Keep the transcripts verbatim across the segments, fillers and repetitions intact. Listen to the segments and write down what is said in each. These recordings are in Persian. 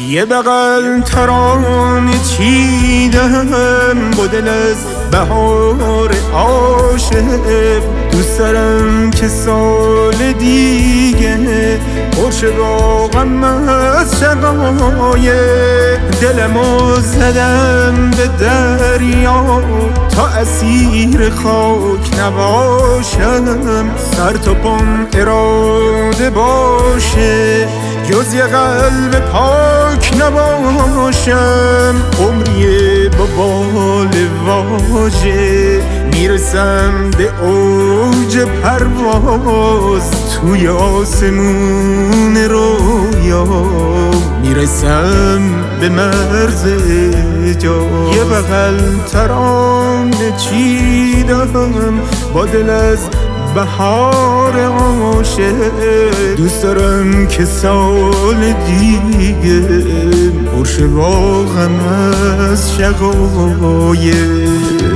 یه بغل ترانه چیدم با دل از بهار عاشق. دوست دارم که سال دیگه پرشه با غم از شقایق. دلمو زدم به دریا تا اسیر خاک نباشم. سر تا پام اراده باشه جز یه قلب پاک نباشم. عمریه با بال واژه میرسم به اوج پرواز. توی آسمون رویا میرسم به مرز جا. یه بغل ترانه چیدم با دل از بهار عاشق. دوست دارم که سال دیگه پرشه با غم از شقایق.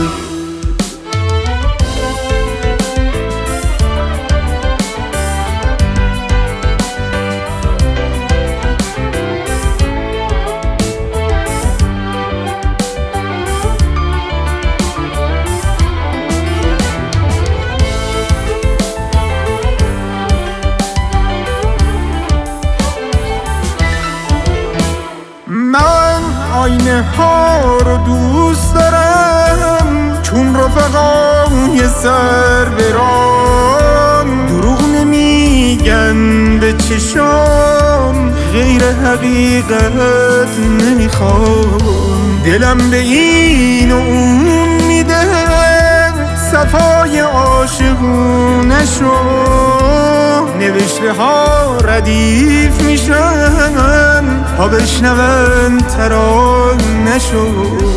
آینه ها رو دوست دارم چون رفقای سر برام. دروغ نمیگن به چشام غیر حقیقت نمیخوام. دلم به این و اون میده صفای عاشقونه شو. نوشته ها ردیف میشن تا بشنون ترانه شو.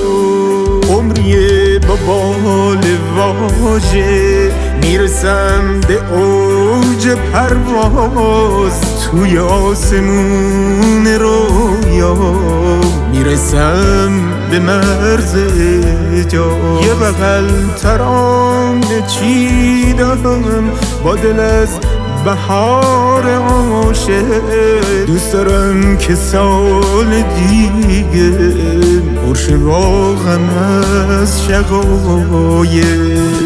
عمریه با بال واژه میرسم به اوج پرواز. توی آسمون رویا میرسم به مرز جا. یه بغل ترانه چیدم با دل از بهار عاشق. دوست دارم که سال دیگه پرشه با غم از شقایق.